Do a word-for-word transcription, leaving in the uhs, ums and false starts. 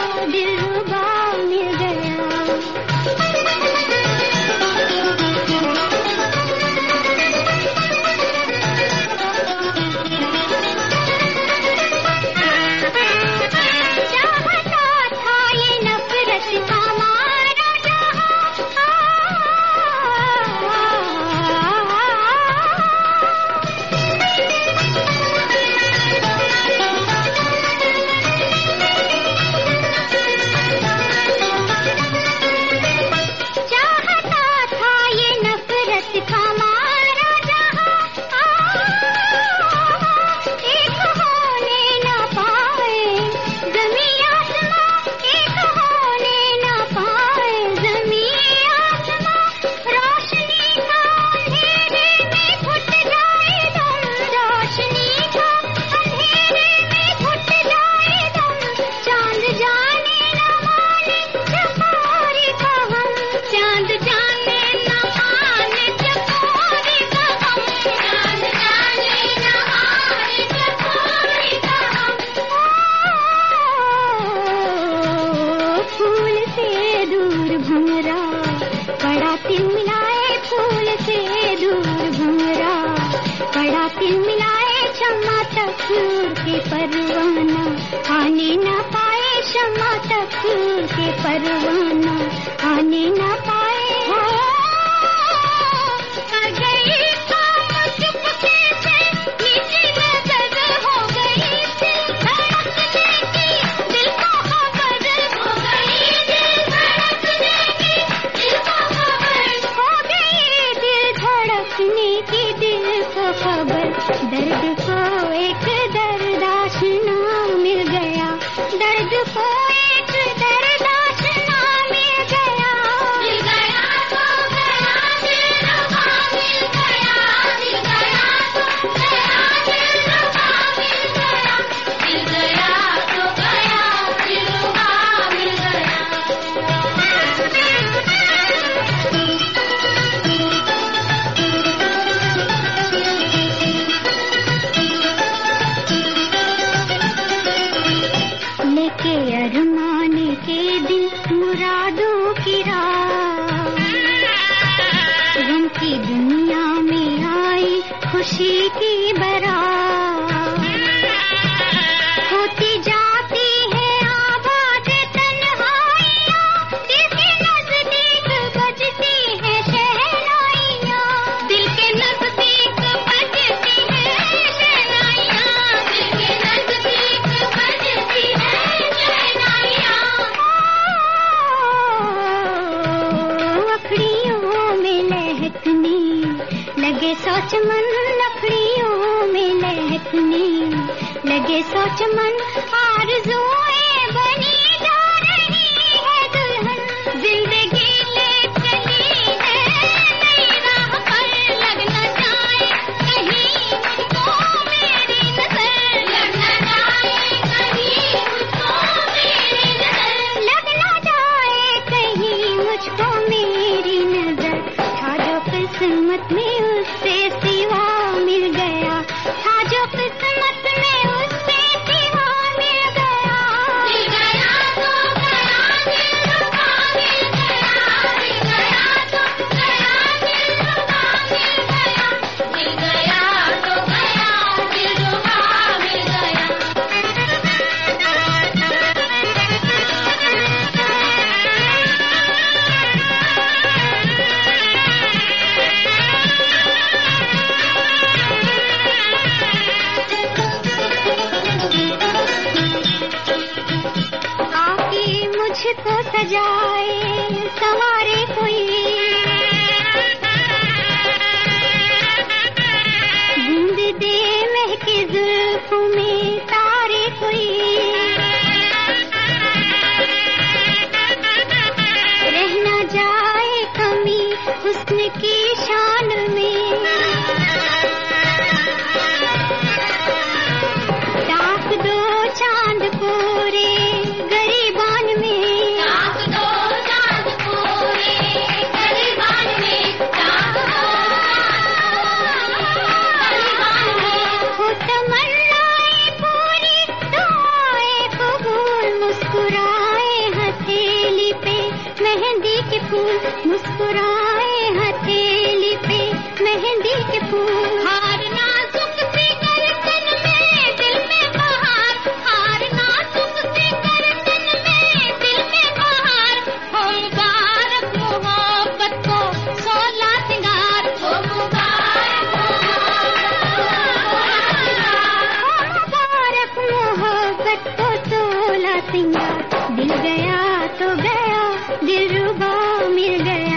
दिलरुबा मिल गया। के परवाना आने न पाए, शमा तक के परवाना आने न पाए। कर गई काम चुपके से, नीची नजर हो गई दिल धड़कने की, दिल को खबर हो गई, दिल धड़कने की, दिल को खबर हो गई, दिल धड़कने की, दिल को खबर। दर्द को एक दर्द आशना मिल गया, दर्द को एक दर्द आशना मिल गया, मिल गया तो गया दिलरुबा मिल गया, मिल गया तो गया दिलरुबा मिल गया, मिल गया तो गया दिलरुबा मिल गया। लेके अरमान के दिल मुरादों की राह, गम की दुनिया में आई खुशी की बारात, होती जाती है आबाद तन्हाइयाँ, दिल के नजदीक बजती है शहनाइयाँ, दिल के नजदीक बजती है शहनाइयाँ, दिल के नजदीक बजती है शहनाइयाँ। अखड़ियों में लहकने लगे सौ चमन, अखड़ियों में लहकने लगे सौ चमन, आरज़ुएं बनी जा रही है दुल्हन, जिंदगी ले चली है नई राह पर, लग न जाए कहीं मुझको मेरी नजर, लग न जाए कहीं मुझको मेरी नजर, लग न जाए कहीं मुझको मेरी नजर। था जो किस्मत में उससे सिवा मिल गया, था जो किस्मत में उससे सिवा मिल गया, मिल गया तो गया दिलरुबा मिल गया, मिल गया तो गया दिलरुबा मिल गया, मिल गया तो गया दिलरुबा मिल आके मुझको सजाए सवारे कोई, बूंद दे महके जुल्फों में तारे कोई, रह न जाए कमी हुस्न की शान में, ताक दो चांद कोरे गरीबान में, ताक दो चांद कोरे तो गया दिलरुबा मिल गया।